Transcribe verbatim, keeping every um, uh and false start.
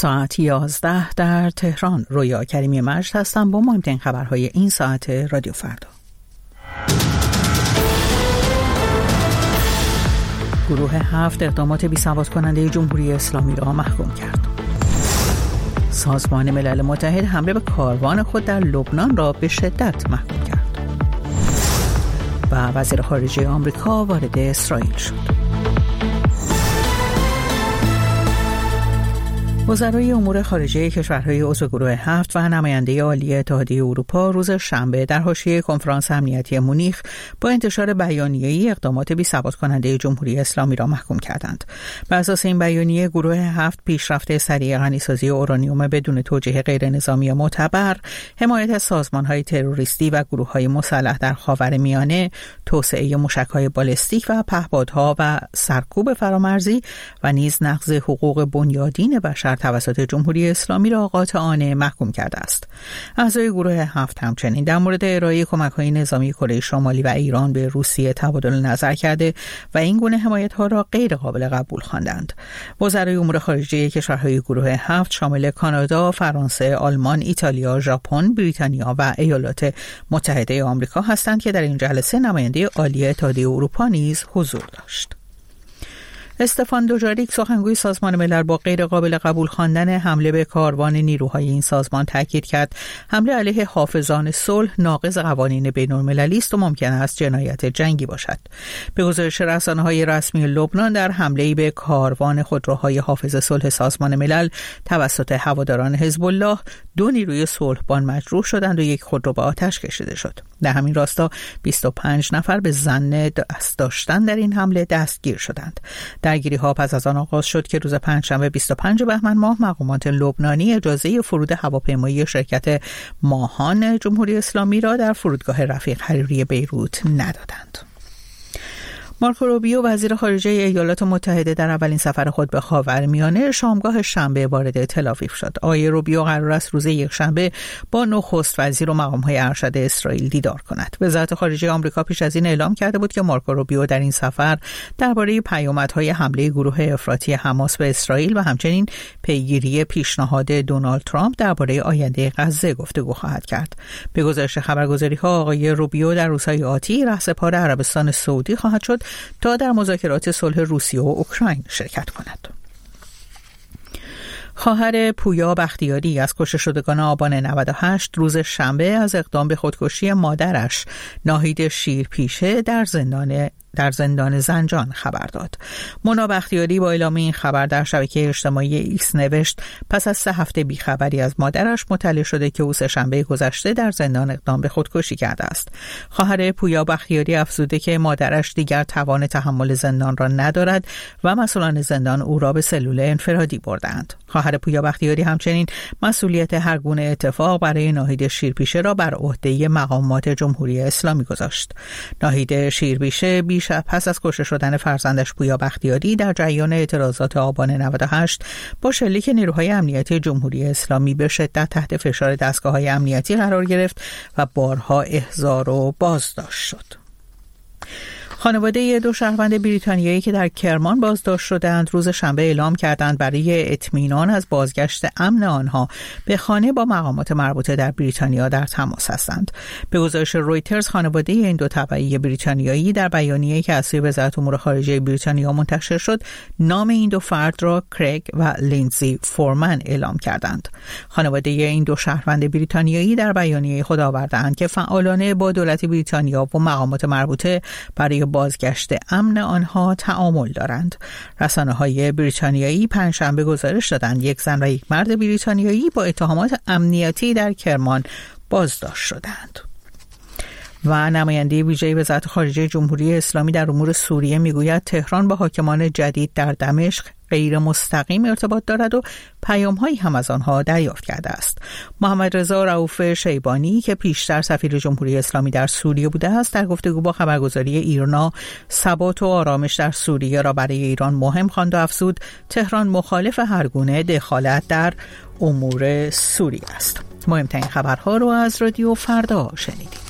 ساعت یازده در تهران. رویا کریمی مجد هستم با مهمترین خبرهای این ساعت رادیو فردا. گروه هفت اقدامات بی‌ثبات کننده جمهوری اسلامی را محکوم کرد. سازمان ملل متحد حمله به کاروان خود در لبنان را به شدت محکوم کرد. و وزیر خارجه آمریکا وارد اسرائیل شد. وزرای امور خارجه کشورهای عضو گروه هفت و نماینده عالی اتحادیه اروپا روز شنبه در حاشیه کنفرانس امنیتی مونیخ با انتشار بیانیه‌ای اقدامات بی‌ثبات کننده جمهوری اسلامی را محکوم کردند. بر اساس این بیانیه غروه هفت پیشرفت سریع غنیسازی اورانیوم بدون توجیه غیر نظامی معتبر، حمایت از سازمان‌های تروریستی و گروه‌های مسلح در خاورمیانه، توسعه موشک‌های بالستیک و پهپادها و سرکوب فرامرزی و نیز نقض حقوق بنیادین بشر توسط جمهوری اسلامی را قاطعانه محکوم کرده است. اعضای گروه هفت همچنین در مورد ارائه کمک‌های نظامی کره شمالی و ایران به روسیه تبادل نظر کرده و این گونه حمایت‌ها را غیر قابل قبول خواندند. وزرای امور خارجه کشورهای گروه هفت شامل کانادا، فرانسه، آلمان، ایتالیا، ژاپن، بریتانیا و ایالات متحده آمریکا هستند که در این جلسه نماینده عالی اتحادیه اروپا نیز حضور داشت. استفان دوجاریک سخنگوی سازمان ملل با غیر قابل قبول خواندن حمله به کاروان نیروهای این سازمان تاکید کرد حمله علیه حافظان صلح ناقض قوانین بین‌المللی است و ممکن است جنایت جنگی باشد. به گزارش رسانه‌های رسمی لبنان در حمله‌ای به کاروان خودروهای حافظ صلح سازمان ملل توسط هواداران حزب الله دو نیروی صلحبان مجروح شدند و یک خودرو به آتش کشیده شد. در همین راستا بیست و پنج نفر به ظن دست داشتن در این حمله دستگیر شدند. درگیری‌ها پس از آن آغاز شد که روز پنجشنبه بیست و پنجم بهمن ماه مقامات لبنانی اجازه فرود هواپیمایی شرکت ماهان جمهوری اسلامی را در فرودگاه رفیق حریری بیروت ندادند. مارکو روبیو وزیر خارجه ایالات متحده در اولین سفر خود به خاورمیانه شامگاه شنبه وارد تل‌آویو شد. آقای روبیو قرار است روز یکشنبه با نخست وزیر و مقام‌های ارشد اسرائیل دیدار کند. وزارت خارجه آمریکا پیش از این اعلام کرده بود که مارکو روبیو در این سفر درباره پیامدهای حمله گروه افراطی حماس به اسرائیل و همچنین پیگیری پیشنهاد دونالد ترامپ درباره آینده غزه گفتگو خواهد کرد. به گزارش خبرگزاری‌ها آقای روبیو در روزهای آتی رهسپار عربستان سعودی خواهد شد تا در مذاکرات صلح روسیه و اوکراین شرکت کند. خواهر پویا بختیاری از کشته شدگان آبان نود و هشت روز شنبه از اقدام به خودکشی مادرش ناهید شیرپیشه در زندان در زندان زنجان خبر داد. مونا بختیاری با اعلام این خبر در شبکه اجتماعی ایکس نوشت پس از سه هفته بیخبری از مادرش مطلع شده که او سه‌شنبه گذشته در زندان اقدام به خودکشی کرده است. خواهر پویا بختیاری افزوده که مادرش دیگر توان تحمل زندان را ندارد و مسئولان زندان او را به سلول انفرادی بردند. خواهر پویا بختیاری همچنین مسئولیت هر گونه اتفاق برای ناهید شیرپیشه را بر عهده مقامات جمهوری اسلامی گذاشت. ناهید شیرپیشه بیش پس از کشته شدن فرزندش پویا بختیاری در جریان اعتراضات آبان نود و هشت با شلیک نیروهای امنیتی جمهوری اسلامی به شدت تحت فشار دستگاه‌های امنیتی قرار گرفت و بارها احضار و بازداشت شد. خانواده دو شهروند بریتانیایی که در کرمان بازداشت شدند روز شنبه اعلام کردند برای اطمینان از بازگشت امن آنها به خانه با مقامات مربوطه در بریتانیا در تماس هستند. به گزارش رویترز خانواده این دو تبعی بریتانیایی در بیانیه‌ای که از سوی وزارت امور خارجه بریتانیا منتشر شد نام این دو فرد را کریگ و لینزی فورمن اعلام کردند. خانواده این دو شهروند بریتانیایی در بیانیه خود آوردند که فعالانه با دولت بریتانیا و مقامات مربوطه برای بازگشت امن آنها تعامل دارند. رسانه‌های بریتانیایی پنجشنبه گزارش دادند یک زن و یک مرد بریتانیایی با اتهامات امنیتی در کرمان بازداشت شدند. و نماینده ویژه وزارت خارجه جمهوری اسلامی در امور سوریه میگوید تهران با حاکمان جدید در دمشق غیر مستقیم ارتباط دارد و پیام‌هایی هم از آنها دریافت کرده است. محمد رضا رؤوف شیبانی که پیشتر سفیر جمهوری اسلامی در سوریه بوده است در گفتگو با خبرگزاری ایرنا ثبات و آرامش در سوریه را برای ایران مهم خواند و افزود تهران مخالف هر گونه دخالت در امور سوریه است. مهمترین خبرها رو از رادیو فردا شنیدید.